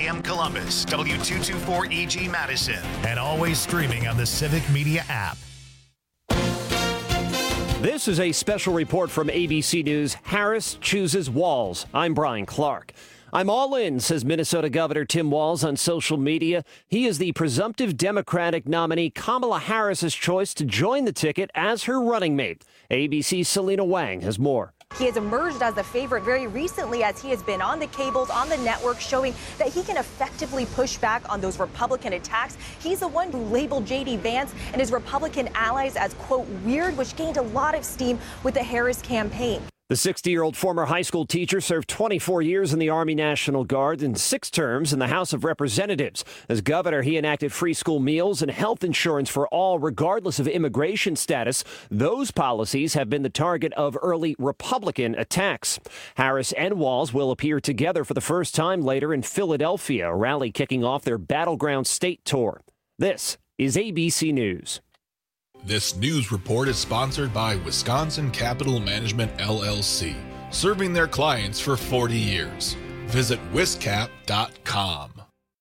AM Columbus, W224EG Madison, and always streaming on the Civic Media app. This is a special report from ABC News. Harris chooses Walz. I'm Brian Clark. I'm all in, says Minnesota Governor Tim Walz on social media. He is the presumptive Democratic nominee, Kamala Harris's choice to join the ticket as her running mate. ABC's Selena Wang has more. He has emerged as the favorite very recently as he has been on the cables, on the network, showing that he can effectively push back on those Republican attacks. He's the one who labeled J.D. Vance and his Republican allies as, quote, weird, which gained a lot of steam with the Harris campaign. The 60-year-old former high school teacher served 24 years in the Army National Guard and 6 terms in the House of Representatives. As governor, he enacted free school meals and health insurance for all, regardless of immigration status. Those policies have been the target of early Republican attacks. Harris and Walz will appear together for the first time later in Philadelphia, a rally kicking off their Battleground State tour. This is ABC News. This news report is sponsored by Wisconsin Capital Management, LLC, serving their clients for 40 years. Visit wiscap.com.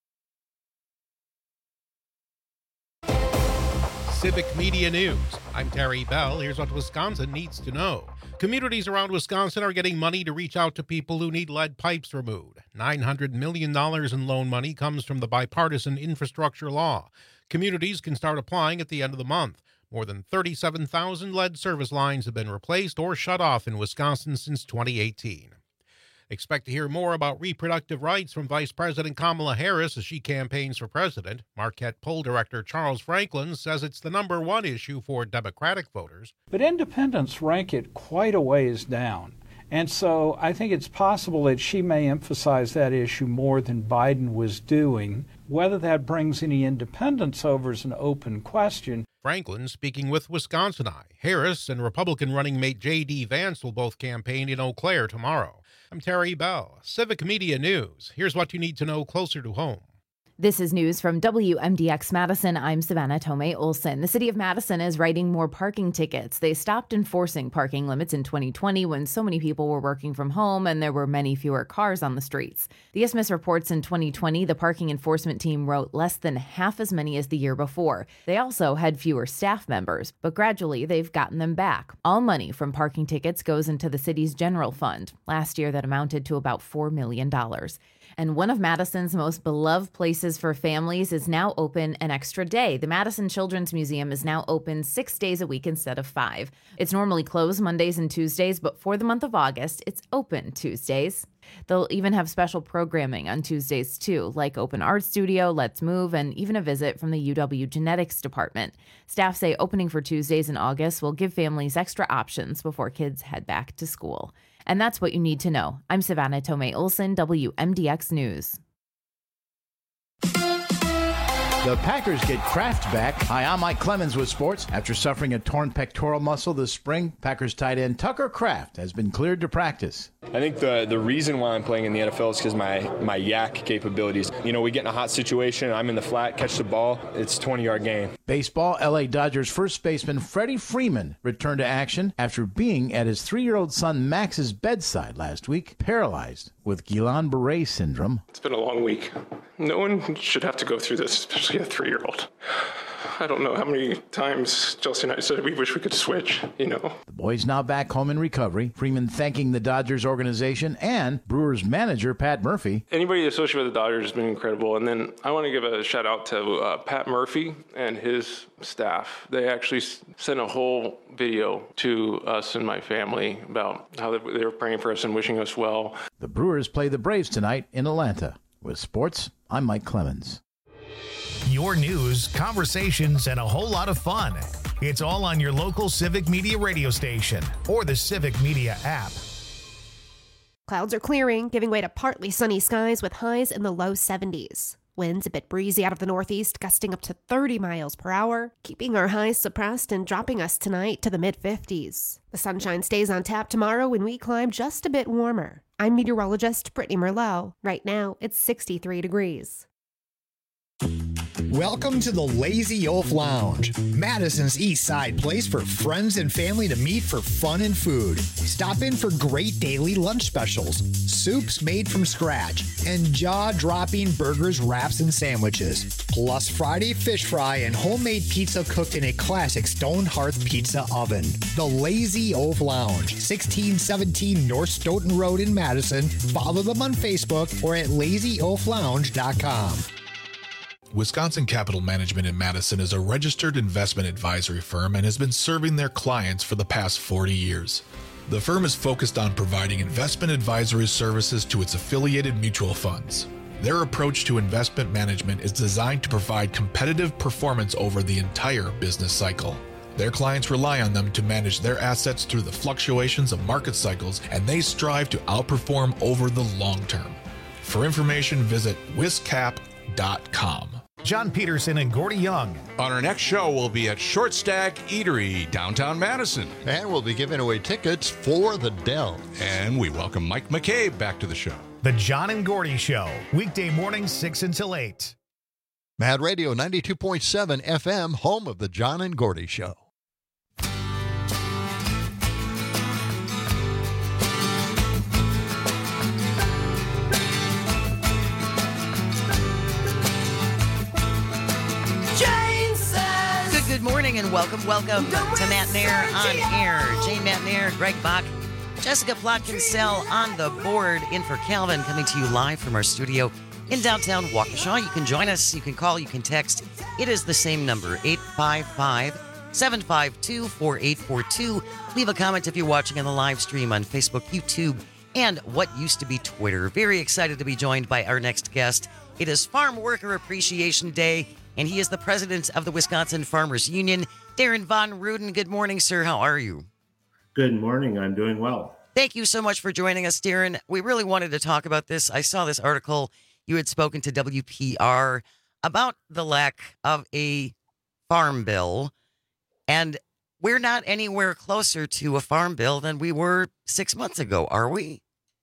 Civic Media News. I'm Terry Bell. Here's what Wisconsin needs to know. Communities around Wisconsin are getting money to reach out to people who need lead pipes removed. $900 million in loan money comes from the bipartisan infrastructure law. Communities can start applying at the end of the month. More than 37,000 lead service lines have been replaced or shut off in Wisconsin since 2018. Expect to hear more about reproductive rights from Vice President Kamala Harris as she campaigns for president. Marquette poll director Charles Franklin says it's the number one issue for Democratic voters. But independents rank it quite a ways down. And so I think it's possible that she may emphasize that issue more than Biden was doing. Whether that brings any independents over is an open question. Franklin speaking with Wisconsin Eye. Harris and Republican running mate J.D. Vance will both campaign in Eau Claire tomorrow. I'm Terry Bell, Civic Media News. Here's what you need to know closer to home. This is news from WMDX Madison. I'm Savannah Tomei Olson. The city of Madison is writing more parking tickets. They stopped enforcing parking limits in 2020 when so many people were working from home and there were many fewer cars on the streets. The ISMIS reports in 2020, the parking enforcement team wrote less than half as many as the year before. They also had fewer staff members, but gradually they've gotten them back. All money from parking tickets goes into the city's general fund. Last year, that amounted to about $4 million. And one of Madison's most beloved places for families is now open an extra day. The Madison Children's Museum is now open 6 days a week instead of 5. It's normally closed Mondays and Tuesdays, but for the month of August, it's open Tuesdays. They'll even have special programming on Tuesdays, too, like Open Art Studio, Let's Move, and even a visit from the UW Genetics Department. Staff say opening for Tuesdays in August will give families extra options before kids head back to school. And that's what you need to know. I'm Savannah Tomei Olson, WMDX News. The Packers get Kraft back. Hi, I'm Mike Clemens with sports. After suffering a torn pectoral muscle this spring, Packers tight end Tucker Kraft has been cleared to practice. I think the reason why I'm playing in the NFL is because my yak capabilities. You know, we get in a hot situation, I'm in the flat, catch the ball, it's a 20-yard game. Baseball, L.A. Dodgers first baseman Freddie Freeman returned to action after being at his 3-year-old son Max's bedside last week, paralyzed with Guillain-Barré syndrome. It's been a long week. No one should have to go through this, especially a 3-year-old. I don't know how many times Chelsea and I said we wish we could switch, you know. The boy's now back home in recovery. Freeman thanking the Dodgers organization and Brewers manager Pat Murphy. Anybody associated with the Dodgers has been incredible. And then I want to give a shout out to Pat Murphy and his staff. They actually sent a whole video to us and my family about how they were praying for us and wishing us well. The Brewers play the Braves tonight in Atlanta. With sports, I'm Mike Clemens. Your news, conversations, and a whole lot of fun. It's all on your local Civic Media radio station or the Civic Media app. Clouds are clearing, giving way to partly sunny skies with highs in the low 70s. Winds a bit breezy out of the northeast, gusting up to 30 miles per hour, keeping our highs suppressed and dropping us tonight to the mid-50s. The sunshine stays on tap tomorrow when we climb just a bit warmer. I'm meteorologist Brittany Merlot. Right now, it's 63 degrees. Welcome to the Lazy Oaf Lounge, Madison's East Side place for friends and family to meet for fun and food. Stop in for great daily lunch specials, soups made from scratch, and jaw-dropping burgers, wraps, and sandwiches. Plus Friday fish fry and homemade pizza cooked in a classic stone hearth pizza oven. The Lazy Oaf Lounge, 1617 North Stoughton Road in Madison. Follow them on Facebook or at lazyoaflounge.com. Wisconsin Capital Management in Madison is a registered investment advisory firm and has been serving their clients for the past 40 years. The firm is focused on providing investment advisory services to its affiliated mutual funds. Their approach to investment management is designed to provide competitive performance over the entire business cycle. Their clients rely on them to manage their assets through the fluctuations of market cycles, and they strive to outperform over the long term. For information, visit wiscap.com. John Peterson and Gordy Young. On our next show, we'll be at Short Stack Eatery, downtown Madison. And we'll be giving away tickets for the Dells. And we welcome Mike McCabe back to the show. The John and Gordy Show, weekday mornings 6 until 8. Mad Radio 92.7 FM, home of the John and Gordy Show. Good morning and welcome to Matt Nair on Air. Jane Matt Nair, Greg Bach, Jessica Plotkin-Sell on the board, in for Calvin, coming to you live from our studio in downtown Waukesha. You can join us, you can call, you can text. It is the same number, 855-752-4842. Leave a comment if you're watching on the live stream on Facebook, YouTube, and what used to be Twitter. Very excited to be joined by our next guest. It is Farm Worker Appreciation Day, and he is the president of the Wisconsin Farmers Union, Darren Von Ruden. Good morning, sir. How are you? Good morning. I'm doing well. Thank you so much for joining us, Darren. We really wanted to talk about this. I saw this article. You had spoken to WPR about the lack of a farm bill, and we're not anywhere closer to a farm bill than we were 6 months ago, are we?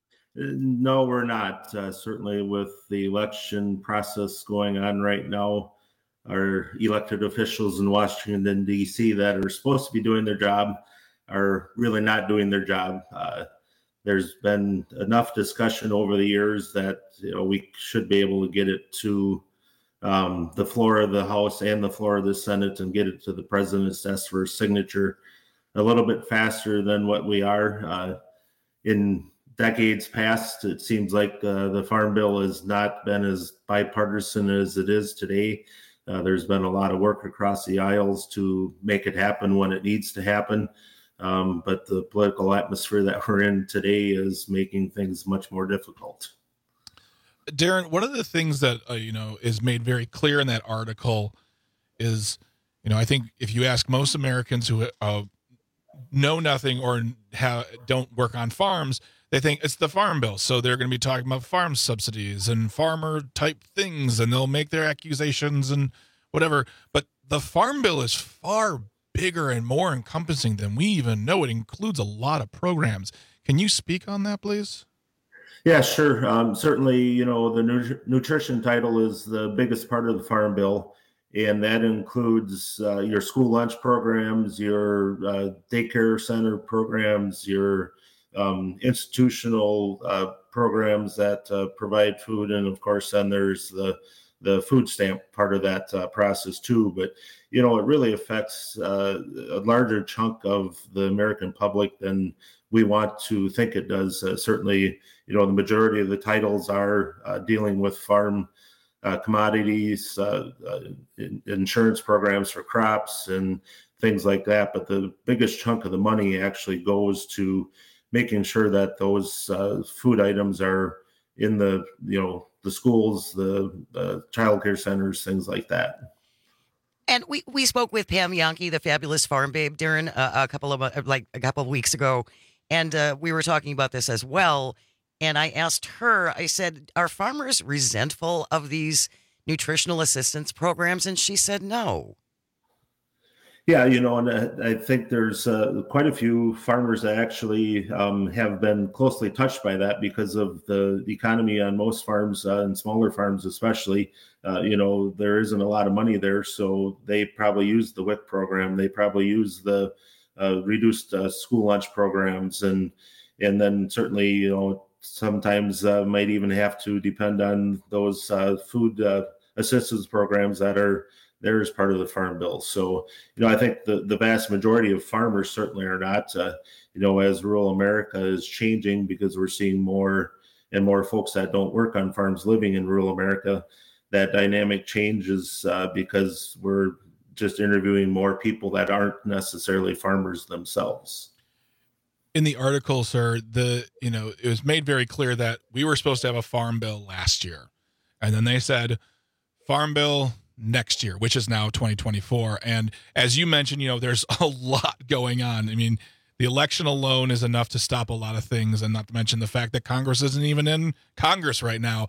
No, we're not. Certainly with the election process going on right now, our elected officials in Washington, D.C. that are supposed to be doing their job are really not doing their job. There's been enough discussion over the years that we should be able to get it to the floor of the House and the floor of the Senate and get it to the president's desk for signature a little bit faster than what we are. In decades past, it seems like the Farm Bill has not been as bipartisan as it is today. There's been a lot of work across the aisles to make it happen when it needs to happen. But the political atmosphere that we're in today is making things much more difficult. Darren, one of the things that, is made very clear in that article is, I think if you ask most Americans who know nothing or don't work on farms, they think it's the Farm Bill. So they're going to be talking about farm subsidies and farmer type things, and they'll make their accusations and whatever. But the Farm Bill is far bigger and more encompassing than we even know. It includes a lot of programs. Can you speak on that, please? Yeah, sure. Certainly, the nutrition title is the biggest part of the Farm Bill, and that includes your school lunch programs, your daycare center programs, your institutional programs that provide food, and of course then there's the food stamp part of that process too. But it really affects a larger chunk of the American public than we want to think it does. Certainly, the majority of the titles are dealing with farm commodities, insurance programs for crops and things like that. But the biggest chunk of the money actually goes to making sure that those food items are in the schools, the child care centers, things like that. And we spoke with Pam Yankee, the fabulous farm babe, Darren, a couple of weeks ago, and we were talking about this as well. And I asked her, I said, are farmers resentful of these nutritional assistance programs? And she said no. Yeah, and I think there's quite a few farmers that actually have been closely touched by that because of the economy on most farms and smaller farms especially. There isn't a lot of money there, so they probably use the WIC program. They probably use the reduced school lunch programs, and then certainly, sometimes might even have to depend on those food assistance programs that are there as part of the Farm Bill. So, I think the vast majority of farmers certainly are not, as rural America is changing, because we're seeing more and more folks that don't work on farms living in rural America. That dynamic changes because we're just interviewing more people that aren't necessarily farmers themselves. In the article, sir, it was made very clear that we were supposed to have a Farm Bill last year. And then they said Farm Bill next year, which is now 2024. And as you mentioned, there's a lot going on. I mean, the election alone is enough to stop a lot of things, and not to mention the fact that Congress isn't even in Congress right now.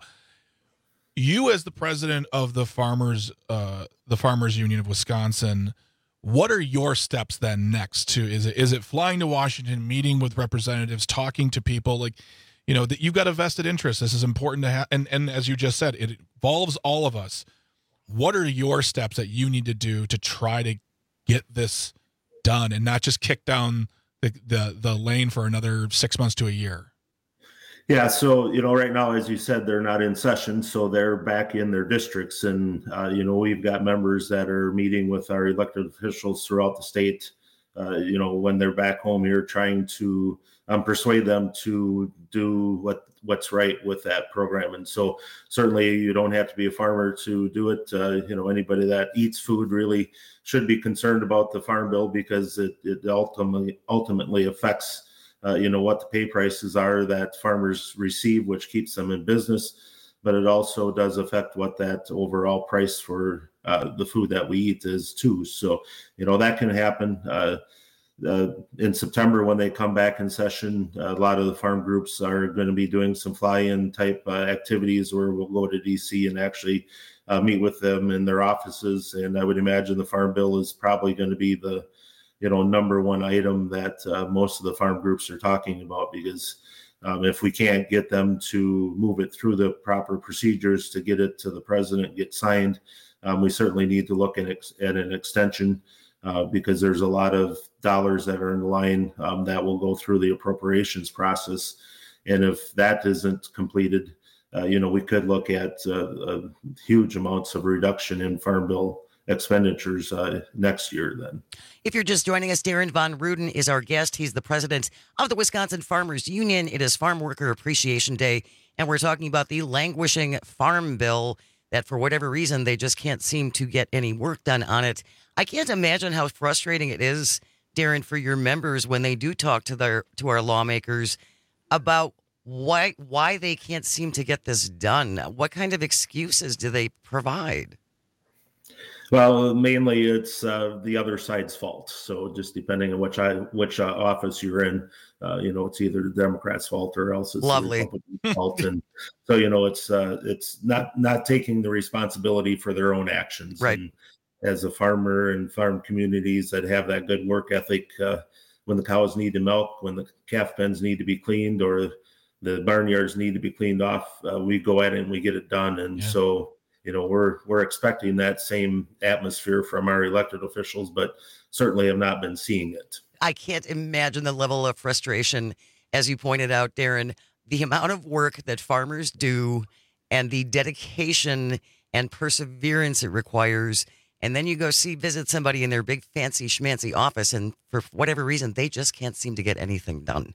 You, as the president of the Farmers Union of Wisconsin, what are your steps then next? Is it flying to Washington, meeting with representatives, talking to people, that you've got a vested interest? This is important to have, and as you just said, it involves all of us. What are your steps that you need to do to try to get this done and not just kick down the lane for another 6 months to a year? Yeah, so, right now, as you said, they're not in session, so they're back in their districts. And, we've got members that are meeting with our elected officials throughout the state, when they're back home here, trying to persuade them to do what's right with that program. And so certainly you don't have to be a farmer to do it. Anybody that eats food really should be concerned about the Farm Bill, because it ultimately affects what the pay prices are that farmers receive, which keeps them in business. But it also does affect what that overall price for the food that we eat is too. So, that can happen. In September, when they come back in session, a lot of the farm groups are going to be doing some fly-in type activities where we'll go to DC and actually meet with them in their offices. And I would imagine the Farm Bill is probably going to be the number one item that most of the farm groups are talking about, because if we can't get them to move it through the proper procedures to get it to the president, get signed, we certainly need to look at an extension, because there's a lot of dollars that are in line that will go through the appropriations process. And if that isn't completed, we could look at huge amounts of reduction in Farm Bill expenditures next year then. If you're just joining us, Darren Von Ruden is our guest. He's the president of the Wisconsin Farmers Union. It is Farm Worker Appreciation Day, and we're talking about the languishing Farm Bill that for whatever reason they just can't seem to get any work done on it. I can't imagine how frustrating it is, Darren, for your members when they do talk to our lawmakers about why they can't seem to get this done. What kind of excuses do they provide? Well, mainly it's the other side's fault. So just depending on which office you're in, it's either the Democrats' fault or else it's the Republicans' fault. And so, it's not taking the responsibility for their own actions. Right. And as a farmer and farm communities that have that good work ethic, when the cows need to milk, when the calf pens need to be cleaned, or the barnyards need to be cleaned off, we go at it and we get it done. And so, we're expecting that same atmosphere from our elected officials, but certainly have not been seeing it. I can't imagine the level of frustration, as you pointed out, Darren, the amount of work that farmers do and the dedication and perseverance it requires. And then you go visit somebody in their big fancy schmancy office, and for whatever reason, they just can't seem to get anything done.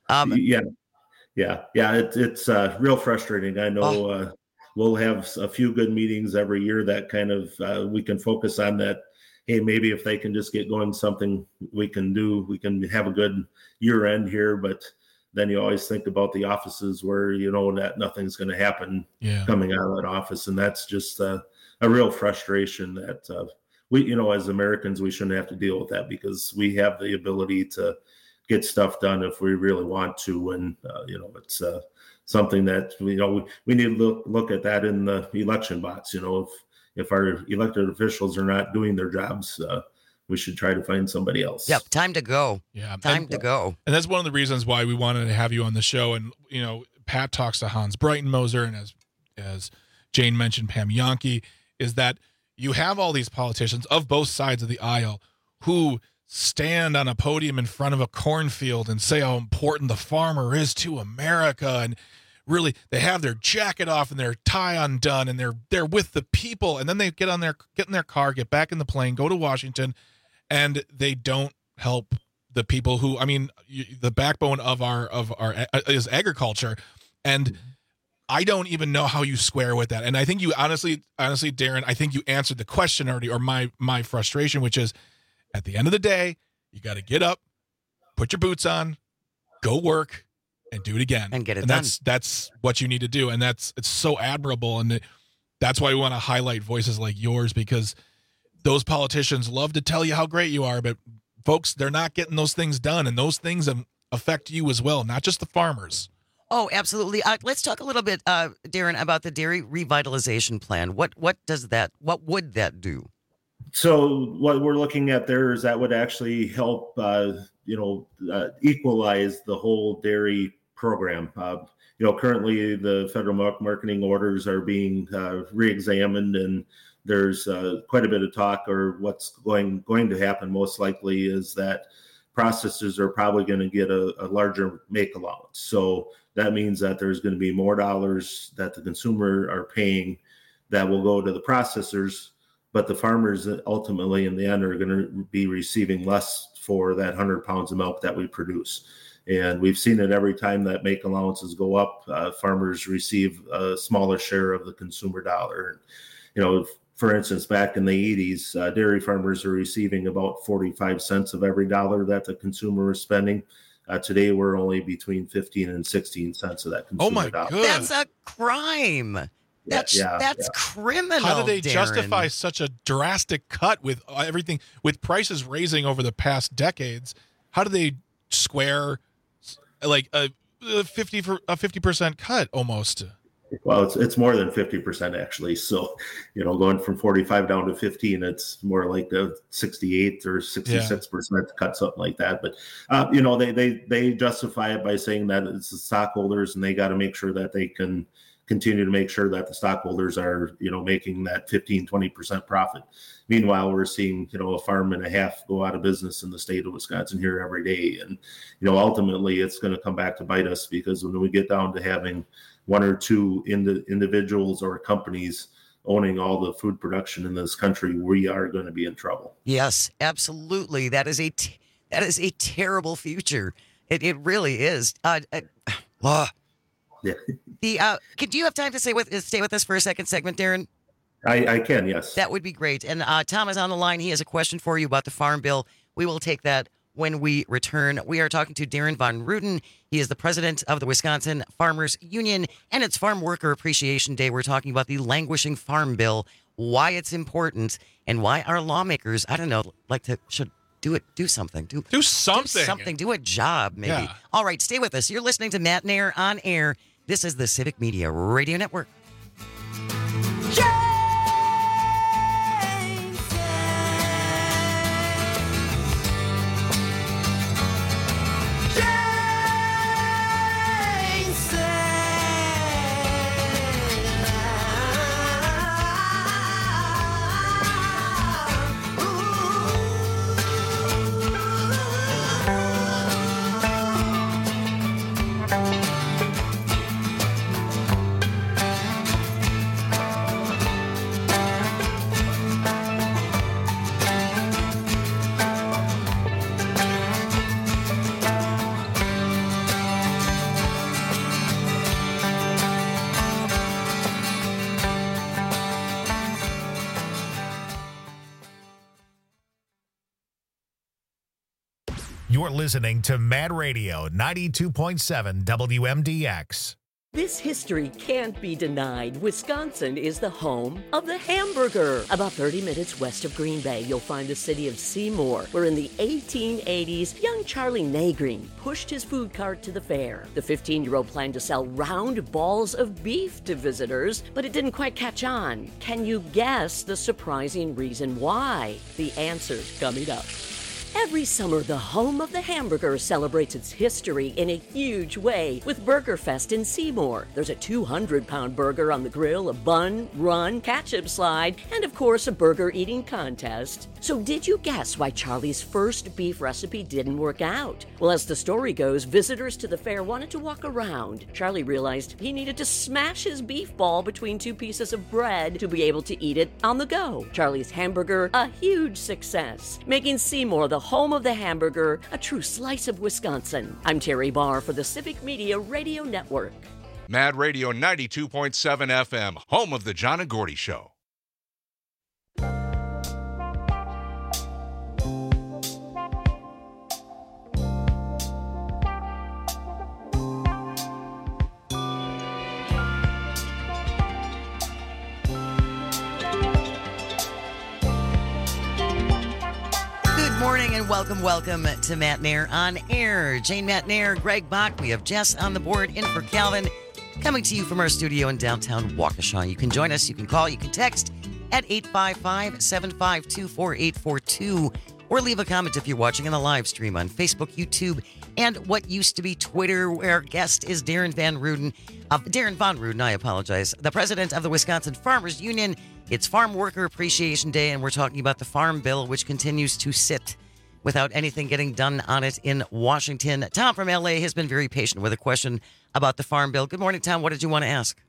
It's real frustrating. I know. We'll have a few good meetings every year that kind of we can focus on that. Hey, maybe if they can just get going, something we can do. We can have a good year end here, but then you always think about the offices where that nothing's going to happen coming out of that office, and that's just a real frustration that we, as Americans, we shouldn't have to deal with that, because we have the ability to get stuff done if we really want to, and it's something that we need to look at that in the election box. If our elected officials are not doing their jobs, we should try to find somebody else. Yep, time to go. Yeah, time to go. And that's one of the reasons why we wanted to have you on the show. And Pat talks to Hans Breitenmoser, and as Jane mentioned, Pam Jahnke, is that you have all these politicians of both sides of the aisle who stand on a podium in front of a cornfield and say how important the farmer is to America, and really they have their jacket off and their tie undone, and they're with the people, and then they get in their car, get back in the plane, go to Washington, and they don't help the people who, the backbone of our is agriculture. And I don't even know how you square with that. And I think you honestly, Darren, I think you answered the question already, or my frustration, which is, at the end of the day, you got to get up, put your boots on, go work, and do it again. And get it done. That's what you need to do. And it's so admirable. And that's why we want to highlight voices like yours, because those politicians love to tell you how great you are, but folks, they're not getting those things done. And those things affect you as well, not just the farmers. Oh, absolutely. Let's talk a little bit, Darren, about the dairy revitalization plan. What would that do? So what we're looking at there is that would actually help, equalize the whole dairy program. Currently the federal marketing orders are being reexamined, and there's quite a bit of talk, or what's going to happen most likely is that processors are probably going to get a larger make allowance. So that means that there's going to be more dollars that the consumer are paying that will go to the processors, but the farmers ultimately in the end are going to be receiving less for that 100 pounds of milk that we produce. And we've seen it every time that make allowances go up, farmers receive a smaller share of the consumer dollar. For instance, back in the 80s, dairy farmers are receiving about 45 cents of every dollar that the consumer is spending. Today, we're only between 15 and 16 cents of that consumer dollar. God. That's a crime. That's criminal. How do they Darren. justify such a drastic cut with everything, with prices raising over the past decades? How do they square like a 50% cut almost? Well, it's more than 50% actually. So, going from 45 down to 15, it's more like a 68 or 66% cut, something like that. But they justify it by saying that it's the stockholders, and they got to make sure that they can continue to make sure that the stockholders are, making that 15-20% profit. Meanwhile, we're seeing, a farm and a half go out of business in the state of Wisconsin here every day. And, ultimately it's going to come back to bite us, because when we get down to having one or two individuals or companies owning all the food production in this country, we are going to be in trouble. Yes, absolutely. That is a terrible future. It really is. Yeah. Do you have time to stay with us for a second segment, Darren? I can, yes. That would be great. And Tom is on the line. He has a question for you about the Farm Bill. We will take that when we return. We are talking to Darren Von Rooten. He is the president of the Wisconsin Farmers Union, and it's Farm Worker Appreciation Day. We're talking about the languishing Farm Bill, why it's important, and why our lawmakers, should do something. Do something. Do a job, maybe. Yeah. All right, stay with us. You're listening to Matt Nair on Air. This is the Civic Media Radio Network. You're listening to Mad Radio 92.7 WMDX. This history can't be denied. Wisconsin is the home of the hamburger. About 30 minutes west of Green Bay, you'll find the city of Seymour, where in the 1880s, young Charlie Nagreen pushed his food cart to the fair. The 15-year-old planned to sell round balls of beef to visitors, but it didn't quite catch on. Can you guess the surprising reason why? The answer's coming up. Every summer, the home of the hamburger celebrates its history in a huge way with Burger Fest in Seymour. There's a 200-pound burger on the grill, a bun, run, ketchup slide, and of course a burger eating contest. So did you guess why Charlie's first beef recipe didn't work out? Well, as the story goes, visitors to the fair wanted to walk around. Charlie realized he needed to smash his beef ball between two pieces of bread to be able to eat it on the go. Charlie's hamburger, a huge success, making Seymour the home of the hamburger, a true slice of Wisconsin. I'm Terry Barr for the Civic Media Radio Network. Mad Radio 92.7 FM, home of the John and Gordy Show. Morning and welcome to Matt Nair on Air. Jane Matt Nair, Greg Bach. We have Jess on the board in for Calvin, coming to you from our studio in downtown Waukesha. You can join us, you can call, you can text at 855-752-4842 or leave a comment if you're watching on the live stream on Facebook, YouTube, and what used to be Twitter, where our guest is Darren Von Ruden, the president of the Wisconsin Farmers Union. It's Farm Worker Appreciation Day, and we're talking about the Farm Bill, which continues to sit without anything getting done on it in Washington. Tom from L.A. has been very patient with a question about the Farm Bill. Good morning, Tom. What did you want to ask?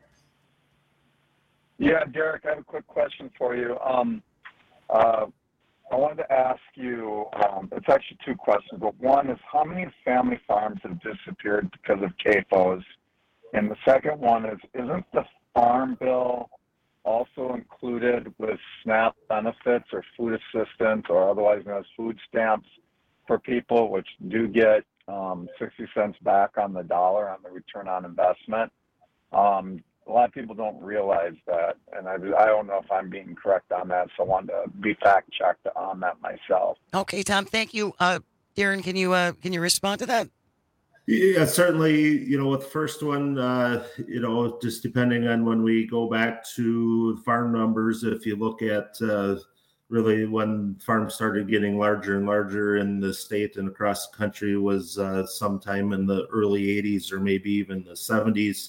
Yeah, Derek, I have a quick question for you. I wanted to ask you, it's actually two questions, but one is how many family farms have disappeared because of CAFOs? And the second one is, isn't the Farm Bill also included with SNAP benefits or food assistance or otherwise known as food stamps for people, which do get 60 cents back on the dollar on the return on investment? A lot of people don't realize that, and I don't know if I'm being correct on that, so I wanted to be fact-checked on that myself. Okay, Tom, thank you. Darren, can you respond to that? Yeah, certainly, with the first one, just depending on when we go back to farm numbers, if you look at really when farms started getting larger and larger in the state and across the country was sometime in the early 80s or maybe even the 70s.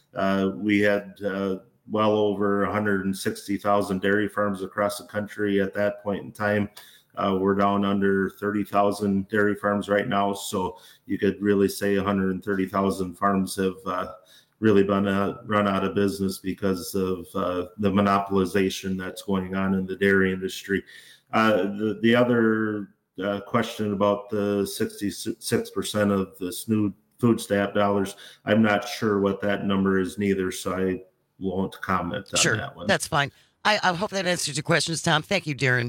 We had well over 160,000 dairy farms across the country at that point in time. We're down under 30,000 dairy farms right now, so you could really say 130,000 farms have really been run out of business because of the monopolization that's going on in the dairy industry. The other question about the 66% of the SNUD food stamp dollars, I'm not sure what that number is neither, so I won't comment on that one. That's fine. I hope that answers your questions, Tom. Thank you, Darren.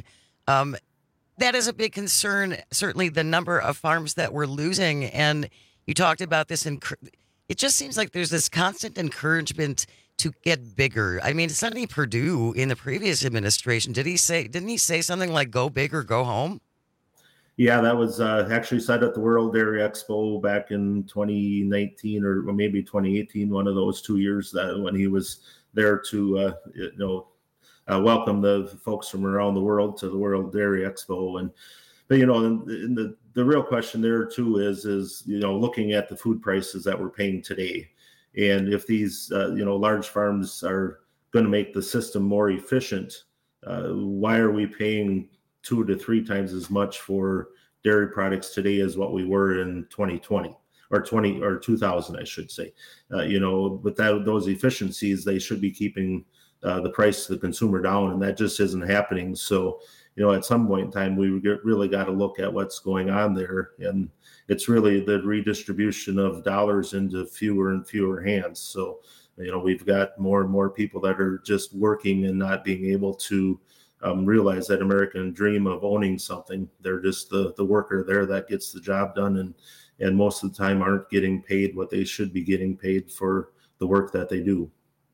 That is a big concern, certainly the number of farms that we're losing. And you talked about this, and it just seems like there's this constant encouragement to get bigger. I mean, Sonny Perdue in the previous administration, didn't he say something like go big or go home? Yeah, that was actually said at the World Dairy Expo back in 2019 or maybe 2018, one of those 2 years that when he was there to, welcome the folks from around the world to the World Dairy Expo. But the real question there too is looking at the food prices that we're paying today, and if these large farms are going to make the system more efficient, why are we paying 2 to 3 times as much for dairy products today as what we were in 2020 or 2000, I should say? With those efficiencies, they should be keeping the price to the consumer down, and that just isn't happening. So, at some point in time, we really got to look at what's going on there, and it's really the redistribution of dollars into fewer and fewer hands. So, we've got more and more people that are just working and not being able to realize that American dream of owning something. They're just the worker there that gets the job done, and most of the time aren't getting paid what they should be getting paid for the work that they do.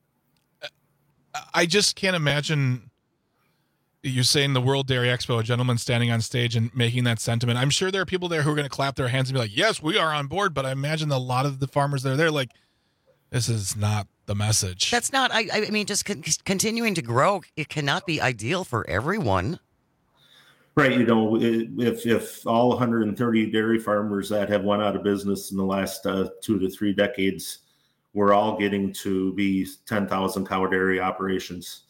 I just can't imagine you saying the World Dairy Expo, a gentleman standing on stage and making that sentiment. I'm sure there are people there who are going to clap their hands and be like, yes, we are on board. But I imagine a lot of the farmers that are there, like, this is not the message. That's not, I mean, just continuing to grow, it cannot be ideal for everyone. Right. You know, if all 130 dairy farmers that have went out of business in the last 2 to 3 decades, we're all getting to be 10,000 cow dairy operations.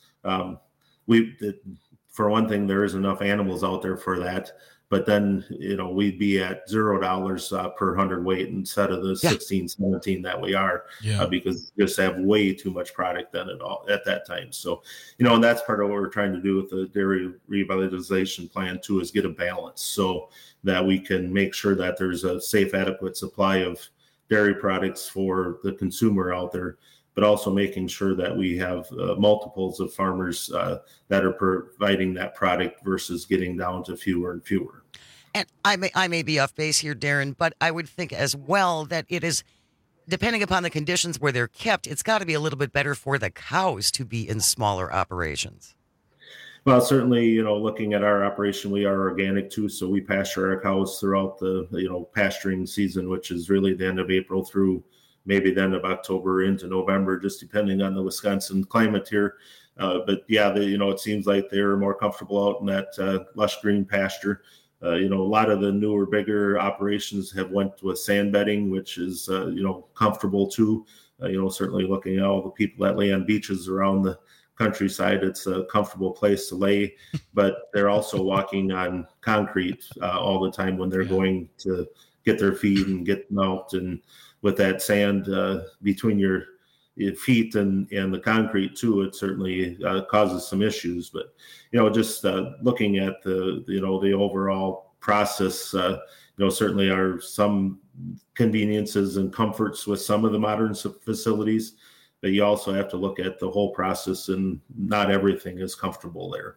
For one thing, there is enough animals out there for that. But then, you know, we'd be at $0 per hundredweight instead of the 16, 17 that we are, because we just have way too much product then at that time. So, you know, and that's part of what we're trying to do with the dairy revitalization plan too, is get a balance so that we can make sure that there's a safe, adequate supply of dairy products for the consumer out there, but also making sure that we have multiples of farmers that are providing that product versus getting down to fewer and fewer. And I may be off base here, Darren, but I would think as well that it is, depending upon the conditions where they're kept, it's got to be a little bit better for the cows to be in smaller operations. Well, certainly, you know, looking at our operation, we are organic too, so we pasture our cows throughout the, you know, pasturing season, which is really the end of April through maybe the end of October into November, just depending on the Wisconsin climate here. But yeah, you know, it seems like they're more comfortable out in that lush green pasture. You know, a lot of the newer, bigger operations have went with sand bedding, which is, you know, comfortable too. You know, certainly looking at all the people that lay on beaches around the countryside, it's a comfortable place to lay, but they're also walking on concrete all the time when they're going to get their feed and get milked. And with that sand between your feet and the concrete too, it certainly causes some issues. But, you know, just looking at the, you know, the overall process, you know, certainly are some conveniences and comforts with some of the modern facilities, but you also have to look at the whole process, and not everything is comfortable there.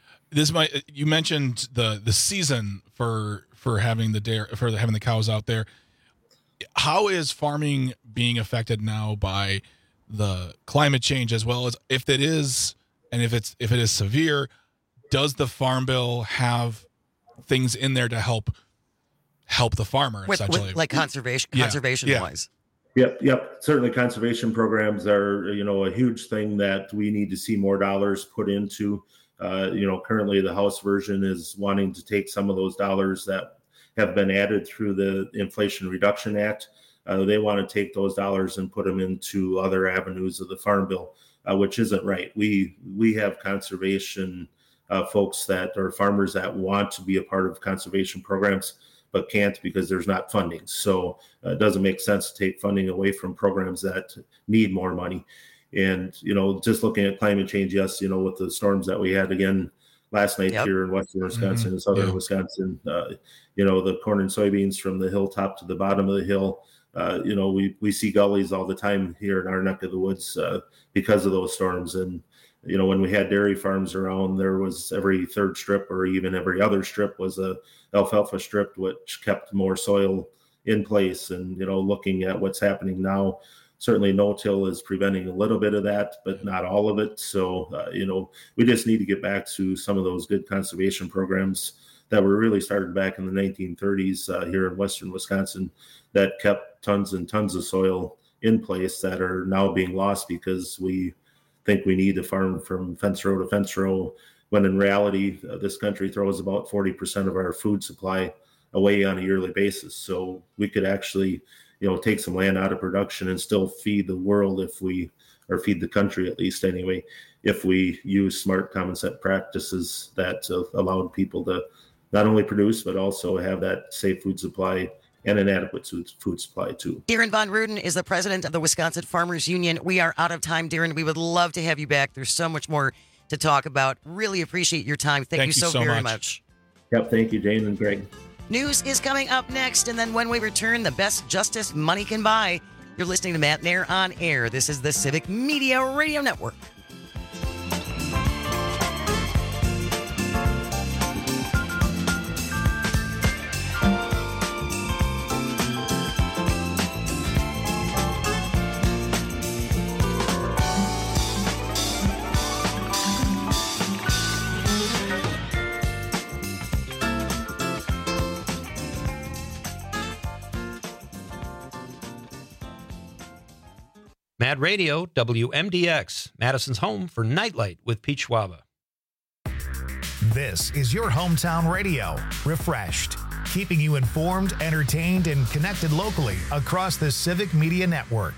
You mentioned the season for having having the cows out there. How is farming being affected now by the climate change, as well as if it is severe, does the Farm Bill have things in there to help the farmer, essentially? Like conservation wise? Yep. Certainly conservation programs are, you know, a huge thing that we need to see more dollars put into. You know, currently the House version is wanting to take some of those dollars that have been added through the Inflation Reduction Act. They want to take those dollars and put them into other avenues of the Farm Bill, which isn't right. We have conservation folks that are farmers that want to be a part of conservation programs, but can't because there's not funding. So it doesn't make sense to take funding away from programs that need more money. And, you know, just looking at climate change, yes, you know, with the storms that we had again last night here in western Wisconsin and southern Wisconsin, you know, the corn and soybeans from the hilltop to the bottom of the hill, you know, we see gullies all the time here in our neck of the woods because of those storms. And, you know, when we had dairy farms around, there was every third strip or even every other strip was a alfalfa strip, which kept more soil in place. And, you know, looking at what's happening now, certainly no-till is preventing a little bit of that, but not all of it. So, you know, we just need to get back to some of those good conservation programs that were really started back in the 1930s here in western Wisconsin that kept tons and tons of soil in place that are now being lost because we think we need to farm from fence row to fence row, when in reality, this country throws about 40% of our food supply away on a yearly basis. So we could actually, you know, take some land out of production and still feed the world or feed the country at least anyway, if we use smart common sense practices that allowed people to not only produce, but also have that safe food supply and an adequate food supply too. Darren Von Ruden is the president of the Wisconsin Farmers Union. We are out of time, Darren. We would love to have you back. There's so much more to talk about. Really appreciate your time. Thank you so very much. Yep. Thank you, Jane and Greg. News is coming up next, and then when we return, the best justice money can buy. You're listening to Matt Nair on Air. This is the Civic Media Radio Network. Mad Radio, WMDX, Madison's home for Nightlight with Pete Schwaba. This is your hometown radio, refreshed, keeping you informed, entertained, and connected locally across the Civic Media Network.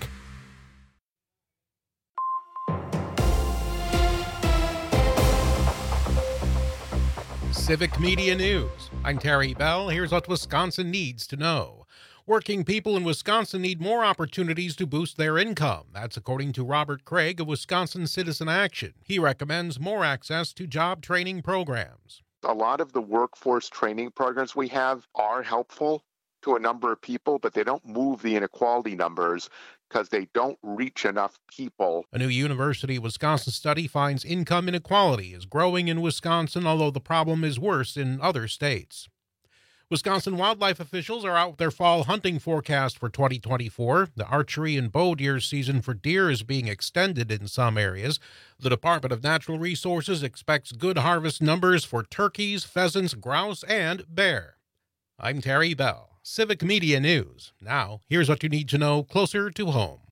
Civic Media News. I'm Terry Bell. Here's what Wisconsin needs to know. Working people in Wisconsin need more opportunities to boost their income. That's according to Robert Craig of Wisconsin Citizen Action. He recommends more access to job training programs. A lot of the workforce training programs we have are helpful to a number of people, but they don't move the inequality numbers because they don't reach enough people. A new University of Wisconsin study finds income inequality is growing in Wisconsin, although the problem is worse in other states. Wisconsin wildlife officials are out with their fall hunting forecast for 2024. The archery and bow deer season for deer is being extended in some areas. The Department of Natural Resources expects good harvest numbers for turkeys, pheasants, grouse, and bear. I'm Terry Bell. Civic Media News. Now, here's what you need to know closer to home.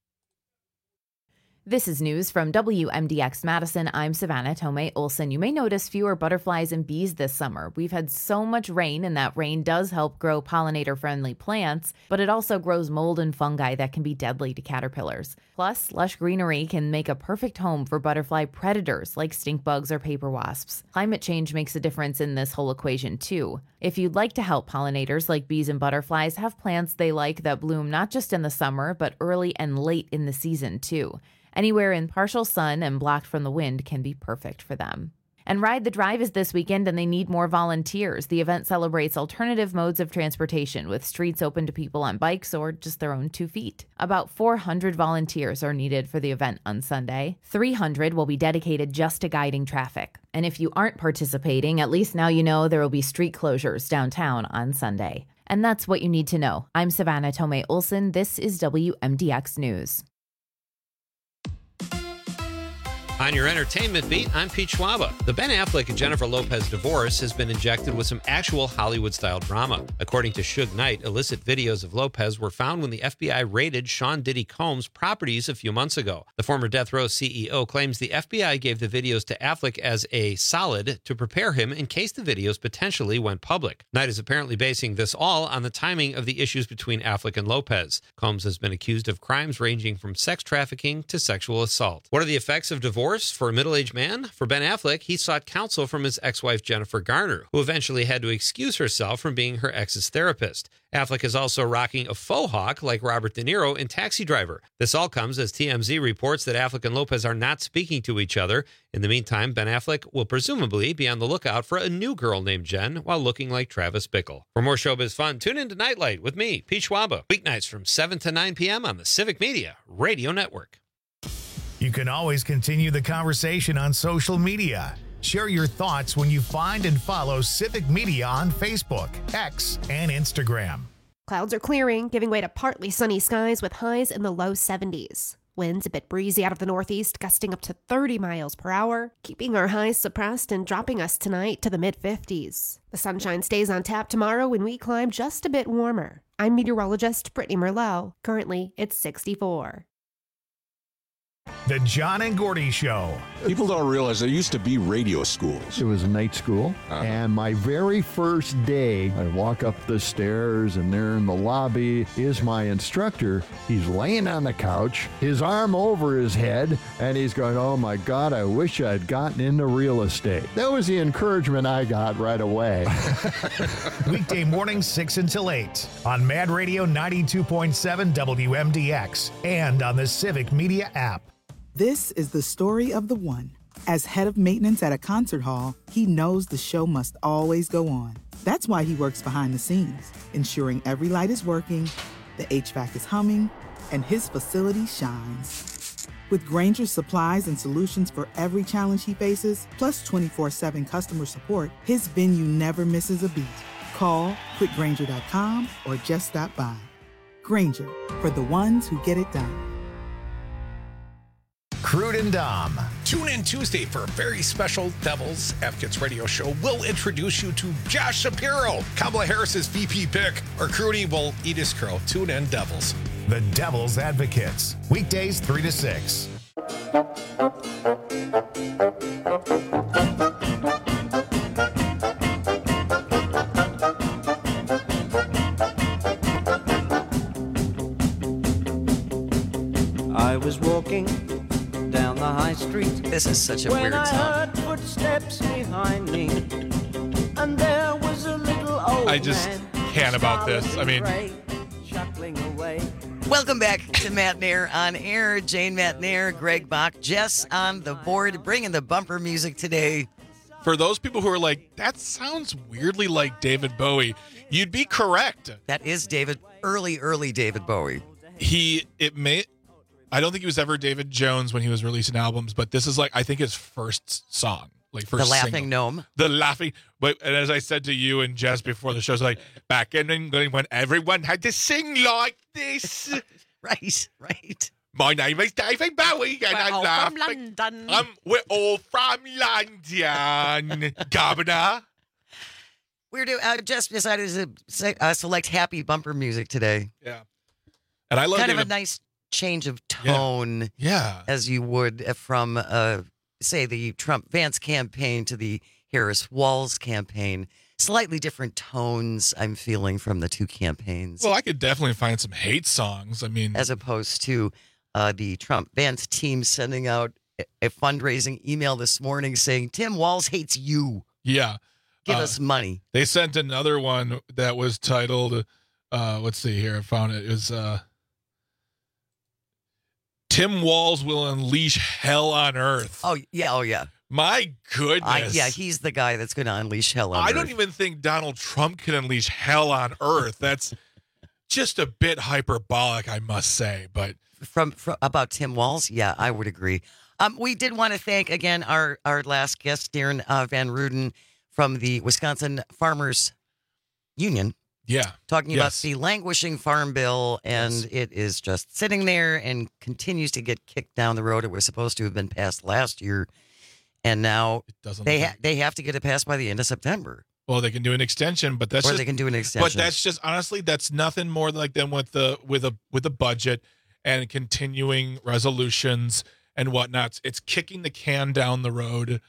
This is news from WMDX Madison. I'm Savannah Tomei Olson. You may notice fewer butterflies and bees this summer. We've had so much rain, and that rain does help grow pollinator-friendly plants, but it also grows mold and fungi that can be deadly to caterpillars. Plus, lush greenery can make a perfect home for butterfly predators like stink bugs or paper wasps. Climate change makes a difference in this whole equation, too. If you'd like to help pollinators like bees and butterflies have plants they like that bloom not just in the summer, but early and late in the season, too. Anywhere in partial sun and blocked from the wind can be perfect for them. And Ride the Drive is this weekend, and they need more volunteers. The event celebrates alternative modes of transportation, with streets open to people on bikes or just their own 2 feet. About 400 volunteers are needed for the event on Sunday. 300 will be dedicated just to guiding traffic. And if you aren't participating, at least now you know there will be street closures downtown on Sunday. And that's what you need to know. I'm Savannah Tomei Olson. This is WMDX News. On your entertainment beat, I'm Pete Schwaba. The Ben Affleck and Jennifer Lopez divorce has been injected with some actual Hollywood-style drama. According to Suge Knight, illicit videos of Lopez were found when the FBI raided Sean Diddy Combs' properties a few months ago. The former Death Row CEO claims the FBI gave the videos to Affleck as a solid to prepare him in case the videos potentially went public. Knight is apparently basing this all on the timing of the issues between Affleck and Lopez. Combs has been accused of crimes ranging from sex trafficking to sexual assault. What are the effects of divorce for a middle-aged man? For Ben Affleck, he sought counsel from his ex-wife Jennifer Garner, who eventually had to excuse herself from being her ex's therapist. Affleck is also rocking a faux hawk like Robert De Niro in Taxi Driver. This all comes as TMZ reports that Affleck and Lopez are not speaking to each other. In the meantime, Ben Affleck will presumably be on the lookout for a new girl named Jen while looking like Travis Bickle. For more showbiz fun, tune in to Nightlight with me, Pete Schwaba, weeknights from 7 to 9 p.m. on the Civic Media Radio Network. You can always continue the conversation on social media. Share your thoughts when you find and follow Civic Media on Facebook, X, and Instagram. Clouds are clearing, giving way to partly sunny skies with highs in the low 70s. Winds a bit breezy out of the northeast, gusting up to 30 miles per hour, keeping our highs suppressed and dropping us tonight to the mid-50s. The sunshine stays on tap tomorrow when we climb just a bit warmer. I'm meteorologist Brittany Merlot. Currently, it's 64. The John and Gordy Show. People don't realize there used to be radio schools. It was a night school, and my very first day, I walk up the stairs, and there in the lobby is my instructor. He's laying on the couch, his arm over his head, and he's going, "Oh my God, I wish I'd gotten into real estate." That was the encouragement I got right away. Weekday mornings 6 until 8 on Mad Radio 92.7 WMDX and on the Civic Media app. This is the story of the one. As head of maintenance at a concert hall, he knows the show must always go on. That's why he works behind the scenes, ensuring every light is working, the HVAC is humming, and his facility shines. With Grainger's supplies and solutions for every challenge he faces, plus 24/7 customer support, his venue never misses a beat. Call quickgrainger.com or just stop by. Grainger, for the ones who get it done. Crude and Dom. Tune in Tuesday for a very special Devils Advocates radio show. We'll introduce you to Josh Shapiro, Kamala Harris's VP pick. Or Crudy will eat his crow. Tune in, Devils. The Devil's Advocates, weekdays 3 to 6. I was walking down the high street. This is such a when weird I song. heard footsteps behind me, and there was a little old I just man can't about this. I mean, chuckling away. Welcome back to Matt Nair on air. Jane Matt Nair, Greg Bach, Jess on the board, bringing the bumper music today. for those people who are like, that sounds weirdly like David Bowie, you'd be correct. That is early David Bowie. I don't think he was ever David Jones when he was releasing albums, but this is like, I think his first song. Like first The Laughing single. Gnome. The Laughing. But and as I said to you and Jess before the show, it's like, back in England when everyone had to sing like this. Right. My name is David Bowie and I'm laughing. From London. We're all from London, Governor. We're doing. Jess decided to select happy bumper music today. Yeah. And I love kind of a nice change of tone. Yeah. As you would from, say, the Trump-Vance campaign to the Harris-Walz campaign. Slightly different tones I'm feeling from the two campaigns. Well, I could definitely find some hate songs. I mean, as opposed to the Trump-Vance team sending out a fundraising email this morning saying, Tim Walz hates you. Yeah. Give us money. They sent another one that was titled, let's see here. I found it. It was Tim Walz will unleash hell on earth. Oh, yeah. My goodness. He's the guy that's going to unleash hell on earth. I don't even think Donald Trump can unleash hell on earth. That's just a bit hyperbolic, I must say. But from about Tim Walz, yeah, I would agree. We did want to thank, again, our last guest, Darren Van Ruden from the Wisconsin Farmers Union. Yeah. Talking about the languishing farm bill, and it is just sitting there and continues to get kicked down the road. It was supposed to have been passed last year, and now they have to get it passed by the end of September. Well, they can do an extension, but that's they can do an extension. But that's just honestly, that's nothing more like than with the budget and continuing resolutions and whatnot. It's kicking the can down the road,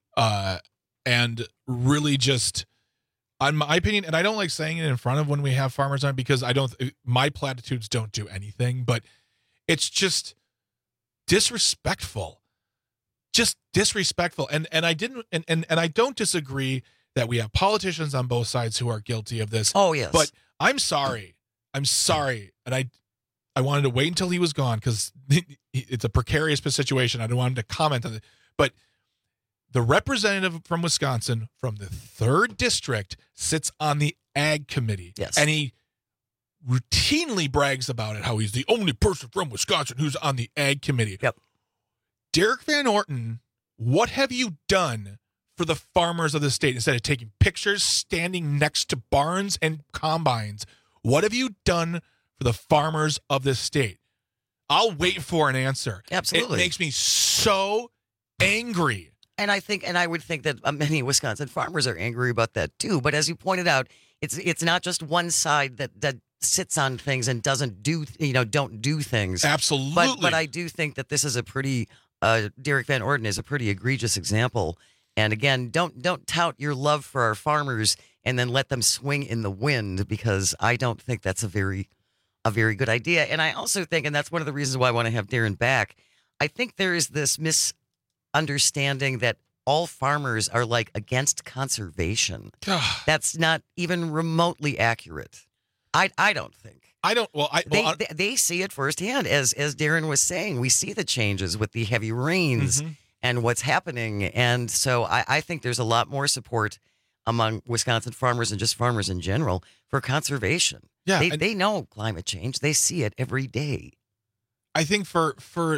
and really just. On my opinion, and I don't like saying it in front of when we have farmers on because my platitudes don't do anything, but it's just disrespectful. Just disrespectful. And I don't disagree that we have politicians on both sides who are guilty of this. Oh, yes. But I'm sorry. And I wanted to wait until he was gone because it's a precarious situation. I don't want him to comment on it. But the representative from Wisconsin from the 3rd district sits on the ag committee. Yes. And he routinely brags about it, how he's the only person from Wisconsin who's on the ag committee. Yep. Derek Van Orton, what have you done for the farmers of the state instead of taking pictures, standing next to barns and combines? What have you done for the farmers of this state? I'll wait for an answer. Absolutely. It makes me so angry. And I would think that many Wisconsin farmers are angry about that too. But as you pointed out, it's not just one side that sits on things and don't do things. Absolutely. But I do think that this is a pretty Derek Van Orden is a pretty egregious example. And again, don't tout your love for our farmers and then let them swing in the wind, because I don't think that's a very good idea. And I also think, and that's one of the reasons why I want to have Darren back, I think there is this misunderstanding that all farmers are like against conservation. That's not even remotely accurate. I don't think. They see it firsthand, as Darren was saying. We see the changes with the heavy rains and what's happening, and so I think there's a lot more support among Wisconsin farmers and just farmers in general for conservation. Yeah, they know climate change. They see it every day. I think for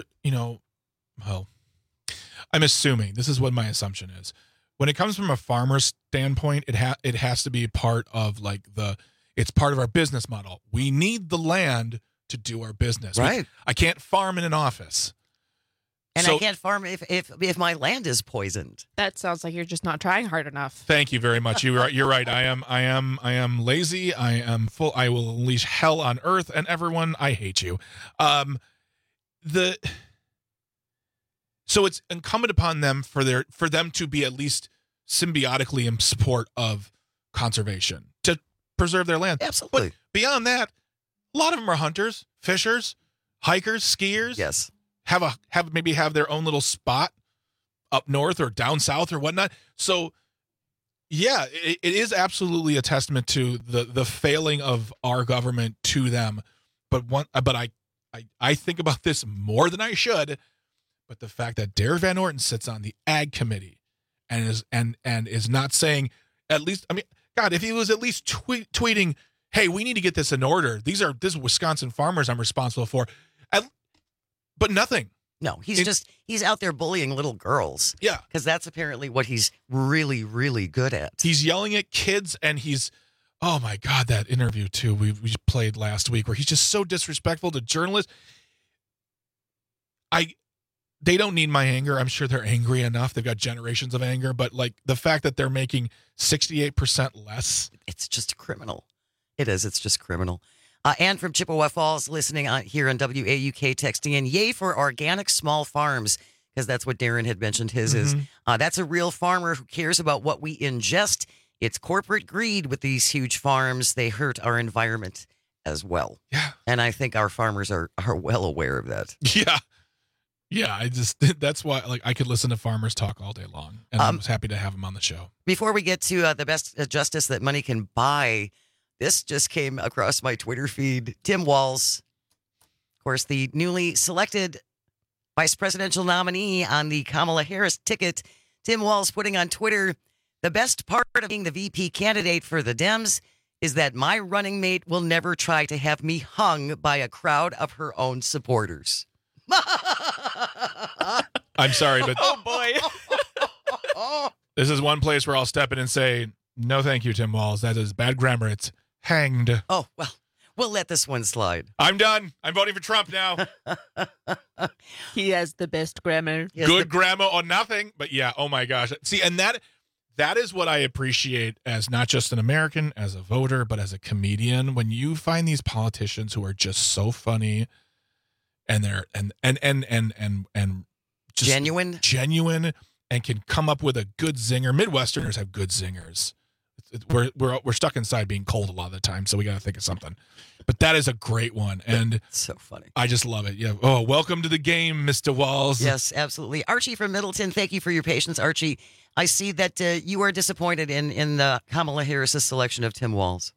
I'm assuming, this is what my assumption is. When it comes from a farmer's standpoint, it has to be part of it's part of our business model. We need the land to do our business. Right. I can't farm in an office. And I can't farm if my land is poisoned. That sounds like you're just not trying hard enough. Thank you very much. You're right. I am lazy. I am full. I will unleash hell on earth, and everyone, I hate you. So it's incumbent upon them for them to be at least symbiotically in support of conservation to preserve their land. Absolutely. But beyond that, a lot of them are hunters, fishers, hikers, skiers. Yes. Have their own little spot up north or down south or whatnot. So, yeah, it is absolutely a testament to the failing of our government to them. But I think about this more than I should. But the fact that Derek Van Orton sits on the Ag Committee and is not saying, at least, I mean, God, if he was at least tweeting, hey, we need to get this in order. This is Wisconsin farmers I'm responsible for. But nothing. No, he's out there bullying little girls. Yeah. Because that's apparently what he's really, really good at. He's yelling at kids, and oh my God, that interview too we played last week where he's just so disrespectful to journalists. They don't need my anger. I'm sure they're angry enough. They've got generations of anger, but like the fact that they're making 68% less. It's just criminal. It is. It's just criminal. Ann from Chippewa Falls listening here on WAUK texting in, yay for organic small farms, because that's what Darren had mentioned his is. That's a real farmer who cares about what we ingest. It's corporate greed with these huge farms. They hurt our environment as well. Yeah. And I think our farmers are well aware of that. Yeah. Yeah, that's why I could listen to farmers talk all day long, and I was happy to have them on the show. Before we get to the best justice that money can buy, this just came across my Twitter feed. Tim Walz, of course, the newly selected vice presidential nominee on the Kamala Harris ticket. Tim Walz putting on Twitter, the best part of being the VP candidate for the Dems is that my running mate will never try to have me hung by a crowd of her own supporters. I'm sorry, but oh boy. This is one place where I'll step in and say, no, thank you, Tim Walz. That is bad grammar. It's hanged. Oh, well, we'll let this one slide. I'm done. I'm voting for Trump now. He has the best grammar. Good grammar or nothing. But yeah, oh my gosh. See, and that is what I appreciate as not just an American, as a voter, but as a comedian. When you find these politicians who are just so funny and they're and just genuine and can come up with a good zinger. Midwesterners have good zingers. We're stuck inside being cold a lot of the time, so we got to think of something. But that is a great one, and it's so funny. I just love it. Yeah. Oh, welcome to the game, Mr. Walz. Yes, absolutely. Archie from Middleton, thank you for your patience, Archie. I see that you are disappointed in the Kamala Harris's selection of Tim Walz.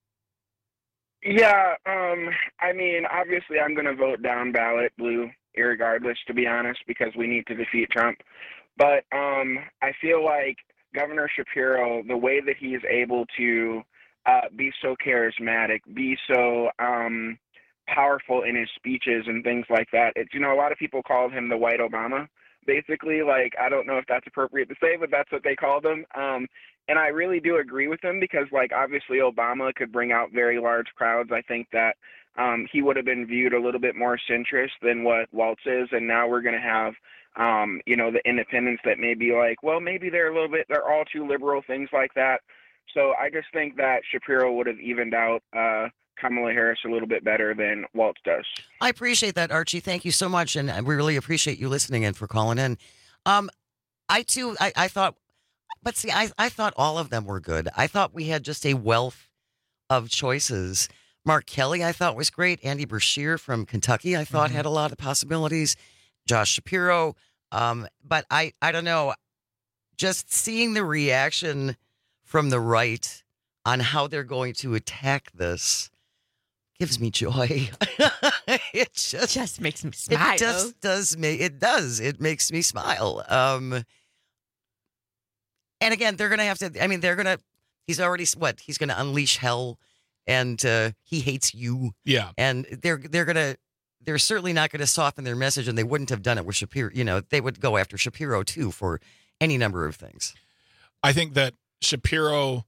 Yeah, I mean, obviously I'm going to vote down ballot blue, irregardless, to be honest, because we need to defeat Trump. But I feel like Governor Shapiro, the way that he is able to be so charismatic, be so powerful in his speeches and things like that. It's, a lot of people called him the white Obama, basically. Like, I don't know if that's appropriate to say, but that's what they called him. And I really do agree with him because, like, obviously Obama could bring out very large crowds. I think that he would have been viewed a little bit more centrist than what Walz is. And now we're going to have, the independents that may be like, well, maybe they're all too liberal, things like that. So I just think that Shapiro would have evened out Kamala Harris a little bit better than Walz does. I appreciate that, Archie. Thank you so much. And we really appreciate you listening and for calling in. I thought, but see, I thought all of them were good. I thought we had just a wealth of choices. Mark Kelly, I thought was great. Andy Beshear from Kentucky, I thought had a lot of possibilities. Josh Shapiro. But I don't know, just seeing the reaction from the right on how they're going to attack this gives me joy. It just makes me smile. It makes me smile. And again, they're going to have to, he's going to unleash hell and he hates you. Yeah. And they're certainly not going to soften their message, and they wouldn't have done it with Shapiro. They would go after Shapiro too for any number of things. I think that Shapiro,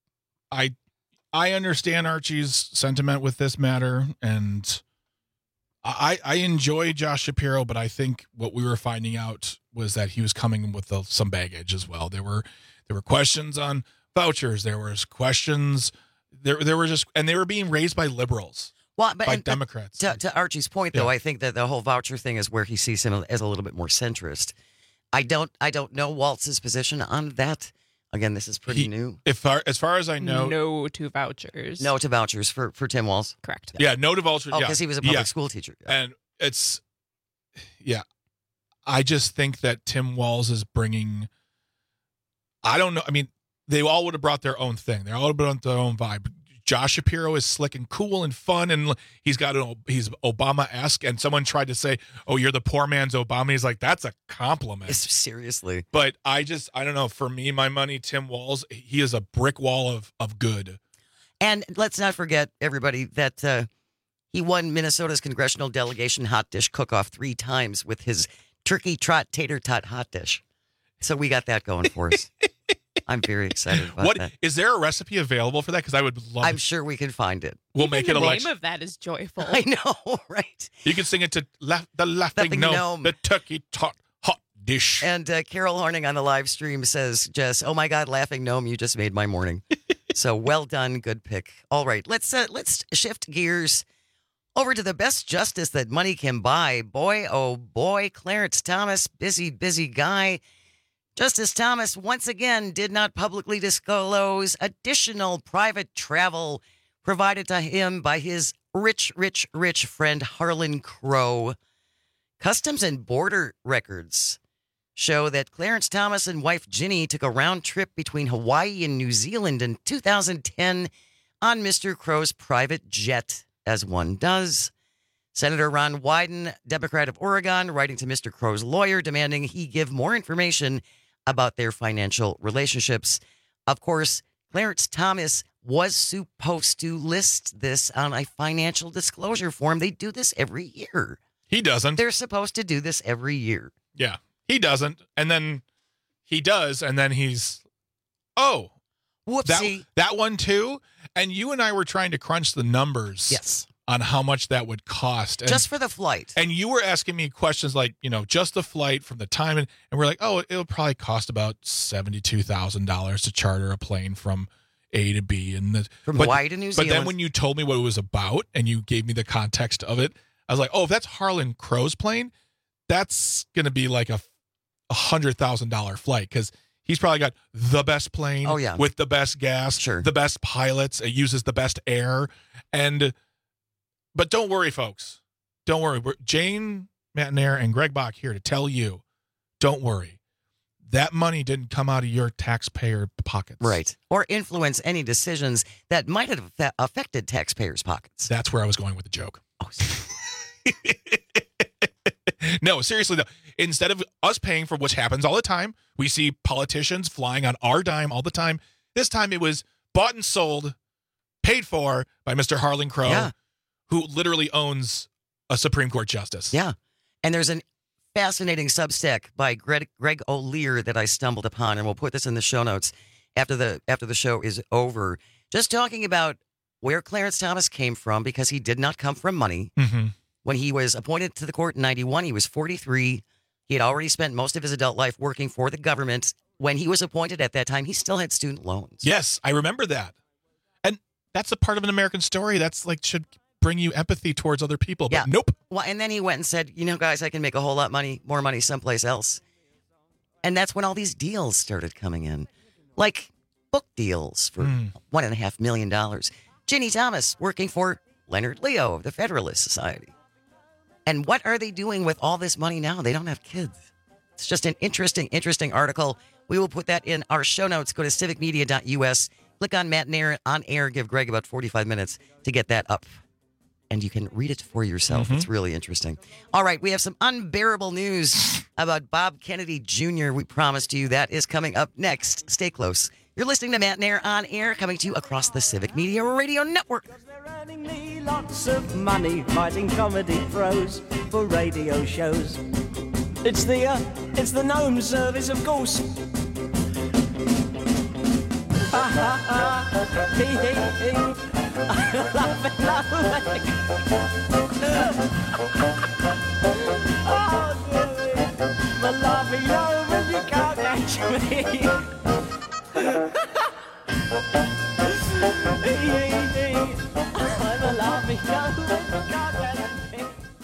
I understand Archie's sentiment with this matter, and I enjoy Josh Shapiro, but I think what we were finding out was that he was coming with some baggage as well. There were questions on vouchers. There was questions. There were just, and they were being raised by liberals. Well, by Democrats. To Archie's point, though, I think that the whole voucher thing is where he sees him as a little bit more centrist. I don't know Waltz's position on that. Again, this is pretty new. As far as I know, no to vouchers. No to vouchers for Tim Walz. Correct. Yeah, no to vouchers. Oh, because he was a public school teacher. Yeah. And it's, I just think that Tim Walz is bringing, I don't know. I mean, they all would have brought their own thing. They all would have brought their own vibe. Josh Shapiro is slick and cool and fun, and he's Obama-esque. And someone tried to say, "Oh, you're the poor man's Obama." He's like, "That's a compliment." Seriously. But I don't know. For me, my money, Tim Walz, he is a brick wall of good. And let's not forget, everybody, that he won Minnesota's congressional delegation hot dish cook-off 3 times with his turkey trot tater tot hot dish. So we got that going for us. I'm very excited about that. Is there a recipe available for that? Because I would love. I'm sure we can find it. We'll make it a The name of that is joyful. I know, right? You can sing it to the laughing gnome, the turkey tot hot dish. And Carol Horning on the live stream says, "Jess, oh my God, laughing gnome, you just made my morning." So well done, good pick. All right, let's shift gears over to the best justice that money can buy. Boy, oh boy, Clarence Thomas, busy guy. Justice Thomas once again did not publicly disclose additional private travel provided to him by his rich friend Harlan Crow. Customs and Border records show that Clarence Thomas and wife Ginny took a round trip between Hawaii and New Zealand in 2010 on Mr. Crow's private jet, as one does. Senator Ron Wyden, Democrat of Oregon, writing to Mr. Crow's lawyer demanding he give more information about their financial relationships. Of course, Clarence Thomas was supposed to list this on a financial disclosure form. They do this every year. He doesn't. They're supposed to do this every year. Yeah, he doesn't. And then he does. And then he's, oh, whoopsie. That one too. And you and I were trying to crunch the numbers. Yes. On how much that would cost. Just for the flight. And you were asking me questions like, just the flight from the time. And we're like, oh, it'll probably cost about $72,000 to charter a plane from A to B. From Hawaii to New Zealand. But then when you told me what it was about and you gave me the context of it, I was like, oh, if that's Harlan Crow's plane, that's going to be like a $100,000 flight because he's probably got the best plane with the best gas, the best pilots. It uses the best air. But don't worry, folks. Don't worry. Jane Matenaer and Greg Bach here to tell you, don't worry. That money didn't come out of your taxpayer pockets. Right. Or influence any decisions that might have affected taxpayers' pockets. That's where I was going with the joke. No, seriously, though. Instead of us paying for which happens all the time, we see politicians flying on our dime all the time. This time it was bought and sold, paid for by Mr. Harlan Crow. Yeah. Who literally owns a Supreme Court justice. Yeah. And there's an fascinating Substack by Greg O'Lear that I stumbled upon, and we'll put this in the show notes after the show is over. Just talking about where Clarence Thomas came from, because he did not come from money. Mm-hmm. When he was appointed to the court in 91, he was 43. He had already spent most of his adult life working for the government. When he was appointed at that time, he still had student loans. Yes, I remember that. And that's a part of an American story. That's like should bring you empathy towards other people, but nope. Well, and then he went and said, guys, I can make a whole lot more money someplace else. And that's when all these deals started coming in, like book deals for $1.5 million. Ginny Thomas working for Leonard Leo of the Federalist Society. And what are they doing with all this money now? They don't have kids. It's just an interesting article. We will put that in our show notes. Go to civicmedia.us, click on Matenaer on air, give Greg about 45 minutes to get that up. And you can read it for yourself. Mm-hmm. It's really interesting. All right, we have some unbearable news about Bob Kennedy Jr. We promised you that is coming up next. Stay close. You're listening to Matenaer on air, coming to you across the Civic Media Radio Network. They're earning me lots of money writing comedy prose for radio shows. It's the gnome service, of course. Ha ha ha, hee hee hee. Oh, dear me. We're laughing over, you can't catch me. I'm laughing over, you can't catch me.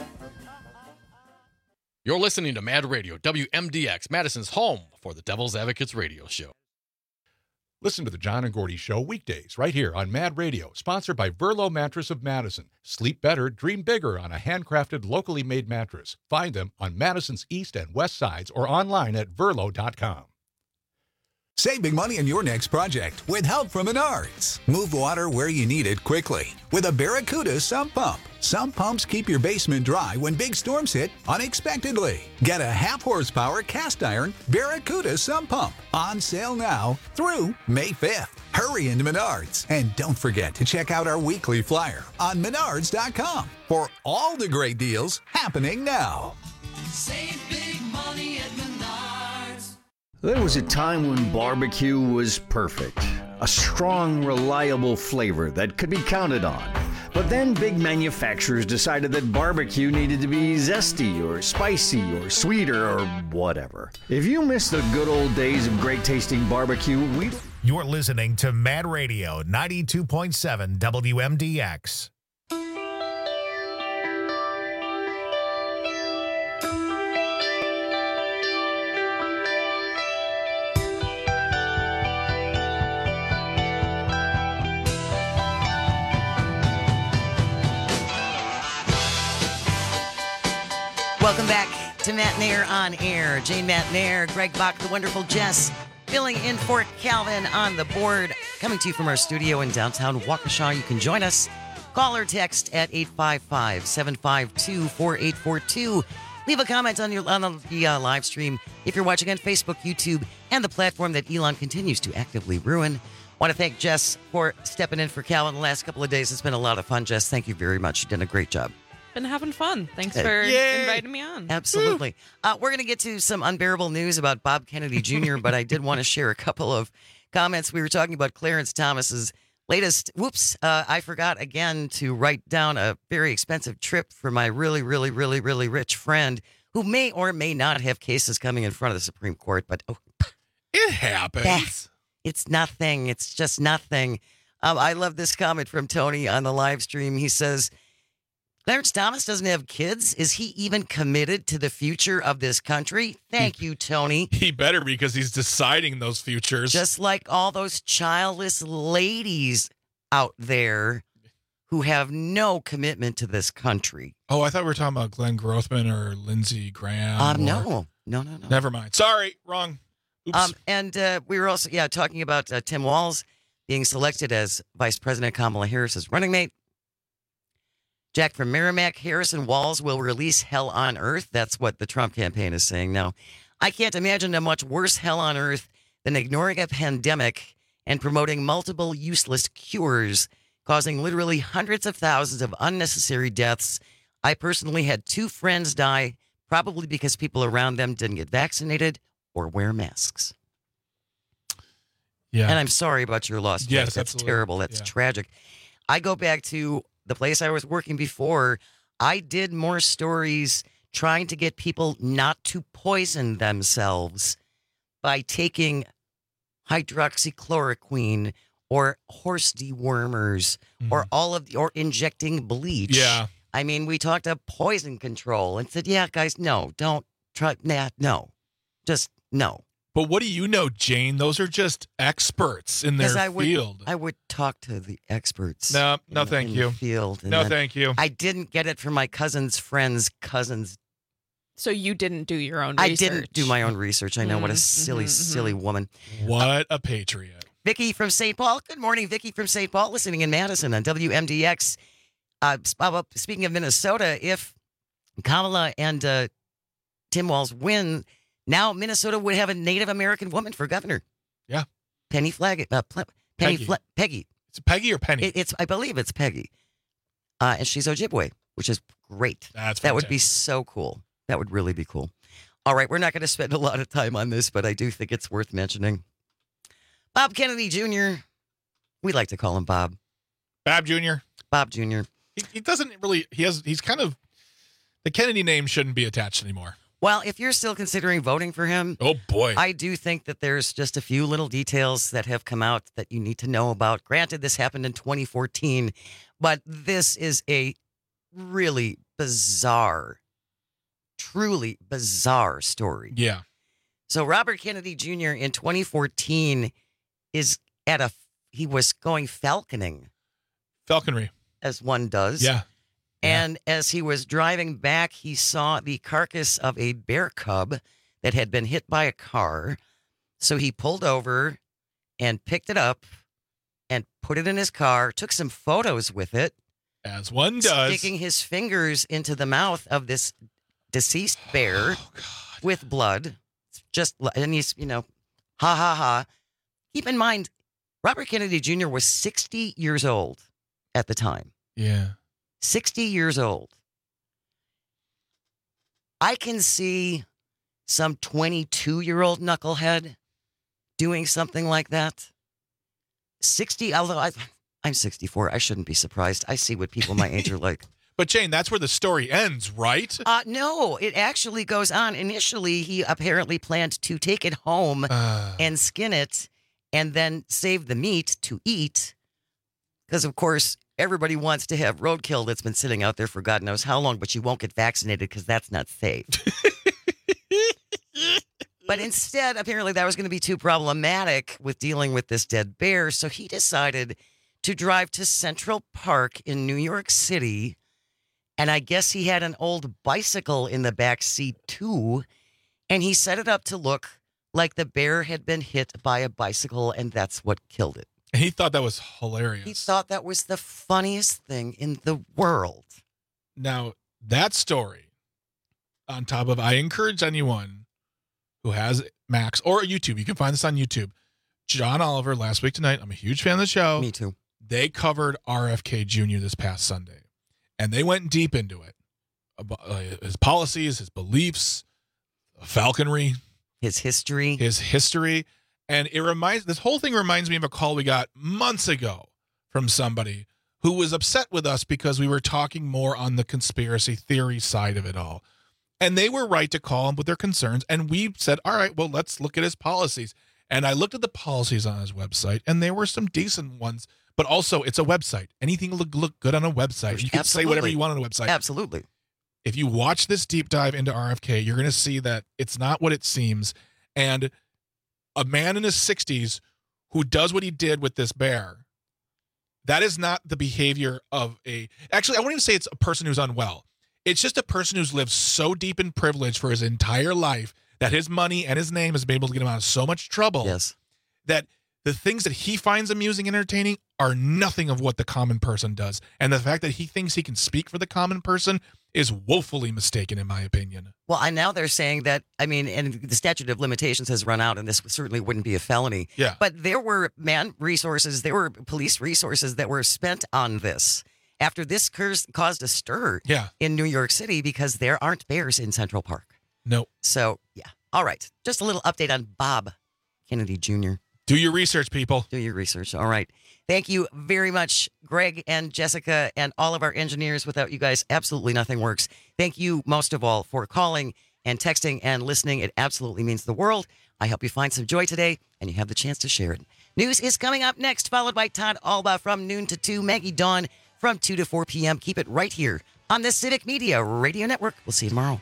You're listening to Mad Radio, WMDX, Madison's home for the Devil's Advocates radio show. Listen to the John and Gordy Show weekdays right here on Mad Radio, sponsored by Verlo Mattress of Madison. Sleep better, dream bigger on a handcrafted, locally made mattress. Find them on Madison's east and west sides or online at verlo.com. Save big money on your next project with help from Menards. Move water where you need it quickly with a Barracuda sump pump. Sump pumps keep your basement dry when big storms hit unexpectedly. Get a 0.5 horsepower cast iron Barracuda sump pump on sale now through May 5th. Hurry into Menards and don't forget to check out our weekly flyer on Menards.com for all the great deals happening now. Save big money at Menards. There was a time when barbecue was perfect. A strong, reliable flavor that could be counted on. But then big manufacturers decided that barbecue needed to be zesty or spicy or sweeter or whatever. If you miss the good old days of great tasting barbecue, You're listening to Mad Radio 92.7 WMDX. Welcome back to Matt Nair on Air. Jane Matt Nair, Greg Bach, the wonderful Jess, filling in for Calvin on the board. Coming to you from our studio in downtown Waukesha. You can join us. Call or text at 855-752-4842. Leave a comment on the live stream if you're watching on Facebook, YouTube, and the platform that Elon continues to actively ruin. Want to thank Jess for stepping in for Calvin the last couple of days. It's been a lot of fun, Jess. Thank you very much. You did a great job. Been having fun. Thanks for inviting me on. Absolutely. We're going to get to some unbearable news about Bob Kennedy Jr., but I did want to share a couple of comments. We were talking about Clarence Thomas's latest. I forgot again to write down a very expensive trip for my really, really, really, really rich friend who may or may not have cases coming in front of the Supreme Court. But it happens. It's nothing. It's just nothing. I love this comment from Tony on the live stream. He says, Clarence Thomas doesn't have kids. Is he even committed to the future of this country? Thank you, Tony. He better, because he's deciding those futures. Just like all those childless ladies out there who have no commitment to this country. Oh, I thought we were talking about Glenn Grothman or Lindsey Graham. No. Never mind. Sorry, wrong. Oops. And we were also, talking about Tim Walz being selected as Vice President Kamala Harris's running mate. Jack from Merrimack, Harris and Walz will release Hell on Earth. That's what the Trump campaign is saying now. I can't imagine a much worse hell on earth than ignoring a pandemic and promoting multiple useless cures, causing literally hundreds of thousands of unnecessary deaths. I personally had 2 friends die, probably because people around them didn't get vaccinated or wear masks. Yeah. And I'm sorry about your loss, Jack. Yes, That's absolutely. terrible. That's tragic. I go back to the place I was working before. I did more stories trying to get people not to poison themselves by taking hydroxychloroquine or horse dewormers or injecting bleach. Yeah. I mean, we talked about poison control and said, yeah, guys, no, don't try that. No, just no. But what do you know, Jane? Those are just experts in their field. I would talk to the experts. No, thank you. Field. No, thank you. I didn't get it from my cousin's friend's cousin's. So you didn't do your own research. I didn't do my own research. I know. What a silly woman. What a patriot. Vicky from St. Paul. Good morning, Vicky from St. Paul, listening in Madison on WMDX. Speaking of Minnesota, if Kamala and Tim Walz win, now Minnesota would have a Native American woman for governor. Yeah. Peggy. Peggy. It's Peggy or Penny? I believe it's Peggy. And she's Ojibwe, which is great. That would be so cool. That would really be cool. All right, we're not going to spend a lot of time on this, but I do think it's worth mentioning. Bob Kennedy Jr., we like to call him Bob. Bob Jr. Bob Jr. He doesn't really. He's kind of the Kennedy name shouldn't be attached anymore. Well, if you're still considering voting for him, oh boy, I do think that there's just a few little details that have come out that you need to know about. Granted, this happened in 2014, but this is a really bizarre, truly bizarre story. Yeah. So Robert Kennedy Jr. in 2014 he was going falconry, as one does. Yeah. And as he was driving back, he saw the carcass of a bear cub that had been hit by a car. So he pulled over and picked it up and put it in his car, took some photos with it. As one does. Sticking his fingers into the mouth of this deceased bear with blood. And he's, ha, ha, ha. Keep in mind, Robert Kennedy Jr. was 60 years old at the time. Yeah. 60 years old. I can see some 22-year-old knucklehead doing something like that. 60, although I'm 64. I shouldn't be surprised. I see what people my age are like. But Jane, that's where the story ends, right? No, it actually goes on. Initially, he apparently planned to take it home and skin it and then save the meat to eat. Because, of course, everybody wants to have roadkill that's been sitting out there for God knows how long, but you won't get vaccinated because that's not safe. But instead, apparently that was going to be too problematic with dealing with this dead bear. So he decided to drive to Central Park in New York City. And I guess he had an old bicycle in the back seat, too. And he set it up to look like the bear had been hit by a bicycle, and that's what killed it. And he thought that was hilarious. He thought that was the funniest thing in the world. Now, that story, on top of, I encourage anyone who has Max or YouTube, you can find this on YouTube. John Oliver, Last Week Tonight, I'm a huge fan of the show. Me too. They covered RFK Jr. this past Sunday, and they went deep into it. His policies, his beliefs, falconry. His history. And this whole thing reminds me of a call we got months ago from somebody who was upset with us because we were talking more on the conspiracy theory side of it all. And they were right to call him with their concerns. And we said, all right, well, let's look at his policies. And I looked at the policies on his website, and there were some decent ones. But also, it's a website. Anything look good on a website. You can say whatever you want on a website. Absolutely. If you watch this deep dive into RFK, you're going to see that it's not what it seems. And a man in his 60s who does what he did with this bear, that is not the behavior of actually, I won't even say it's a person who's unwell. It's just a person who's lived so deep in privilege for his entire life that his money and his name has been able to get him out of so much trouble. Yes. That the things that he finds amusing and entertaining are nothing of what the common person does. And the fact that he thinks he can speak for the common person is woefully mistaken, in my opinion. Well, and now they're saying that, and the statute of limitations has run out, and this certainly wouldn't be a felony. Yeah. But there were resources, there were police resources that were spent on this after this caused a stir in New York City because there aren't bears in Central Park. No. So, yeah. All right. Just a little update on Bob Kennedy Jr. Do your research, people. Do your research. All right. Thank you very much, Greg and Jessica and all of our engineers. Without you guys, absolutely nothing works. Thank you most of all for calling and texting and listening. It absolutely means the world. I hope you find some joy today and you have the chance to share it. News is coming up next, followed by Todd Alba from noon to 2, Maggie Dawn from 2 to 4 p.m. Keep it right here on the Civic Media Radio Network. We'll see you tomorrow.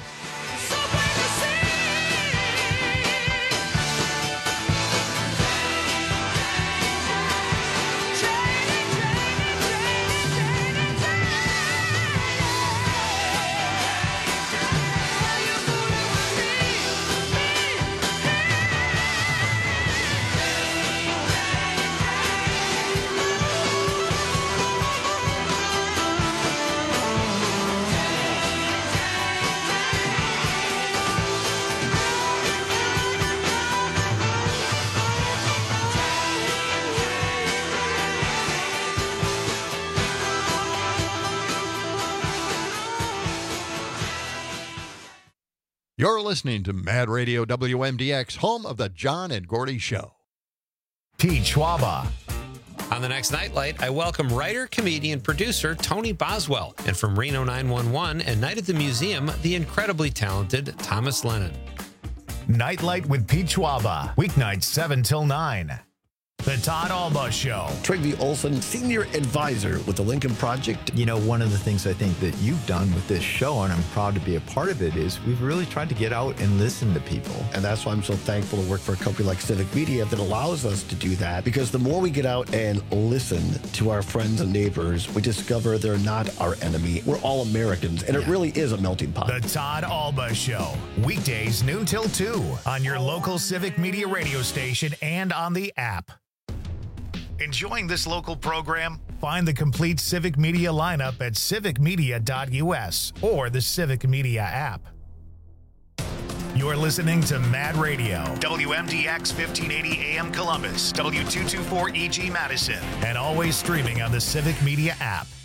You're listening to Mad Radio WMDX, home of the John and Gordy Show. Pete Schwaba. On the next Nightlight, I welcome writer, comedian, producer Tony Boswell, and from Reno 911 and Night at the Museum, the incredibly talented Thomas Lennon. Nightlight with Pete Schwaba, weeknights 7 till 9. The Todd Alba Show. Trygve Olsen, Senior Advisor with the Lincoln Project. You know, one of the things I think that you've done with this show, and I'm proud to be a part of it, is we've really tried to get out and listen to people. And that's why I'm so thankful to work for a company like Civic Media that allows us to do that. Because the more we get out and listen to our friends and neighbors, we discover they're not our enemy. We're all Americans, and it really is a melting pot. The Todd Alba Show. Weekdays noon till 2 on your local Civic Media radio station and on the app. Enjoying this local program? Find the complete Civic Media lineup at civicmedia.us or the Civic Media app. You're listening to Mad Radio, WMDX 1580 AM Columbus, W224 EG Madison, and always streaming on the Civic Media app.